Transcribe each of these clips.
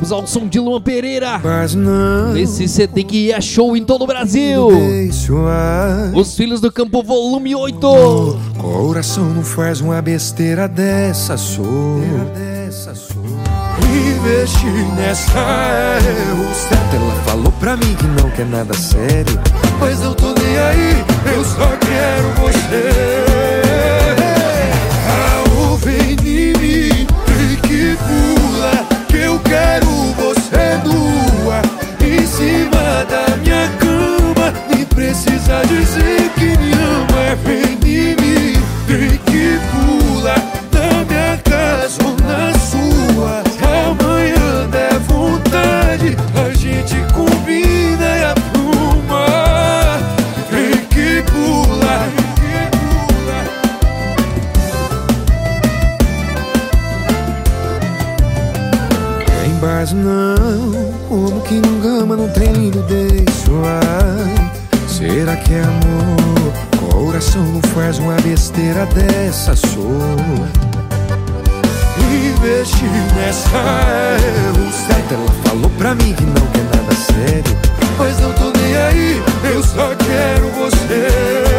Vamos ao som de Luan Pereira. Mas não, Esse CD que é show em todo o Brasil. deixo Os Filhos do Campo, volume 8. coração não faz uma besteira dessa, sou. Investi nessa erro certo. Ela falou pra mim que não quer nada sério, mas eu tô nem aí, eu só quero você. Ah, vem em mim, vem que pula, que eu quero você nua, em cima da minha cama. Nem precisa dizer que me ama. Vem em mim, vem que pula, na minha casa ou na sua. Amanhã der vontade, a gente combina e apruma. Vem que pula, tem base não, como que não gama, não tem lindo deixo. Ai, será que é amor? Coração não faz uma besteira dessa, sou. Investi nessa erro certo. Ela falou pra mim que não quer nada sério, mas não tô nem aí, eu só quero você.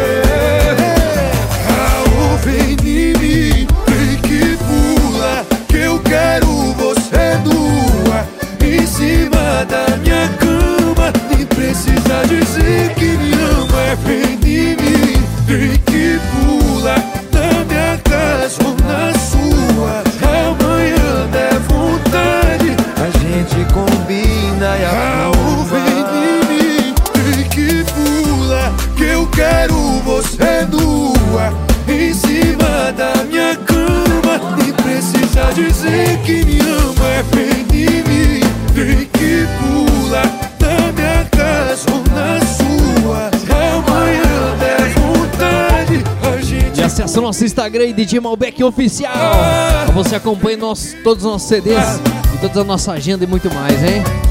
Ah, vem em mim, vem que pula, que eu quero você nua, em cima da minha cama. Nem precisa dizer que me ama. Vem em mim, vem que pula, na minha casa ou na sua. Amanhã der vontade, a gente combina e aprova. Vem em mim, vem que pula, que eu quero você nua, em cima da minha cama. Nem precisa dizer que me ama. Vem em mim, vem que pula, na minha casa ou na sua. Amanhã der vontade, a gente. E acessa o nosso Instagram, DJ Malbec Oficial. Pra você acompanhar todos os nossos CDs e toda a nossa agenda e muito mais, hein?